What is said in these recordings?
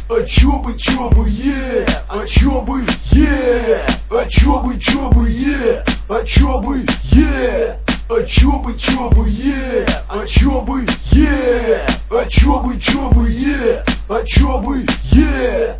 А чё бы, е, а чё бы, е, а чё бы, е, а чё бы, е, а чё бы, е, а чё бы, е, а чё бы, е, а чё бы, е.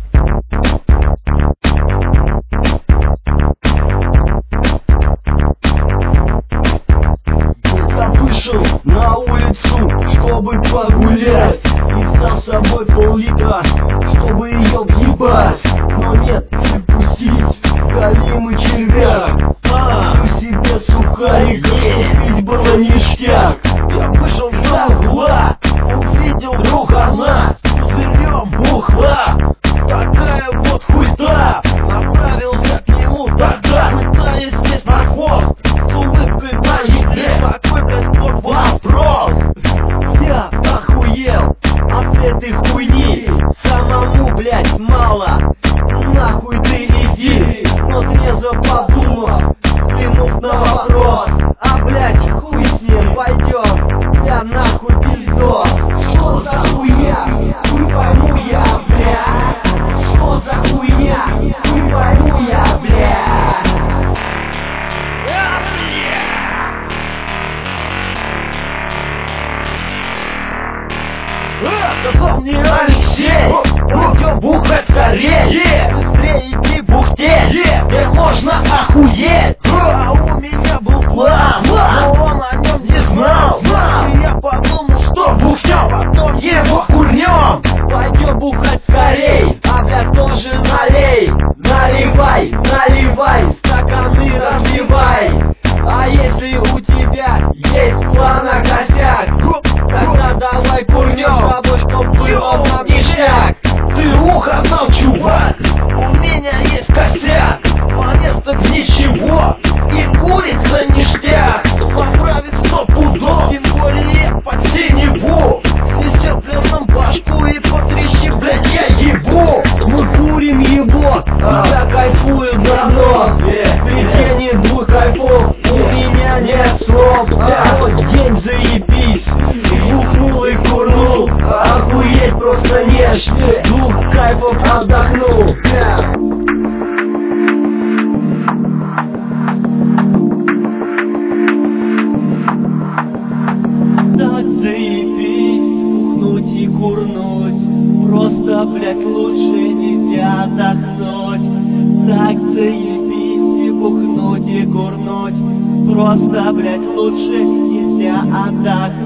Я вышел на улицу, чтобы погулять, и взял с собой пол-литра, чтобы ее въебать. Но нет, не пустить галимый червяк. Куплю себе сухарик, пить было ништяк. Я вышел за угла, увидел вдруг она с пузырем бухла. Такая вот хуйта, направился к нему тогда, пытаясь сесть на хвост, с улыбкой на еде. Какой, блядь, вот вопрос? Я охуел от этой хуйни. Самому, блядь, мало, нахуй ты иди. Но трезво подумав, взглянув на вопрос, а, блядь, хуй с ним, пойдем, я нахуй пиздос. Что за хуйня? Хуй пойму я, блядь. Что за хуйня? Хуй пойму я, блядь. Сказал мне Алексей, пойдем бухать скорее, быстрее иди бухтеть, где можно охуеть. А у меня был план, но он о нем не знал. И я подумал, что бухнем, потом его курнем. Пойдем бухать скорей, а блядь тоже налей. Наливай, наливай, стаканы разливай. А если у тебя есть план на косяк, тогда давай курнем, рабочком было нам ништяк. Ты ухо знал, чувак, у меня есть косяк, по-место ничего, и курица ништяк. Поправит 100 пудов, тем более под синеву. Снесет пленом башку и потрещи, блядь, я ебу. Мы курим его, я кайфую давно, ведь не двух кайфов, у меня нет слов. Вот день заебись, бухнул и курнул, охуеть просто нежь, двух кайфов отдохнул. Так заебись, бухнуть и курнуть, просто, блядь, лучше нельзя отдохнуть. Так заебись, и бухнуть и курнуть, просто, блядь, лучше нельзя отдохнуть.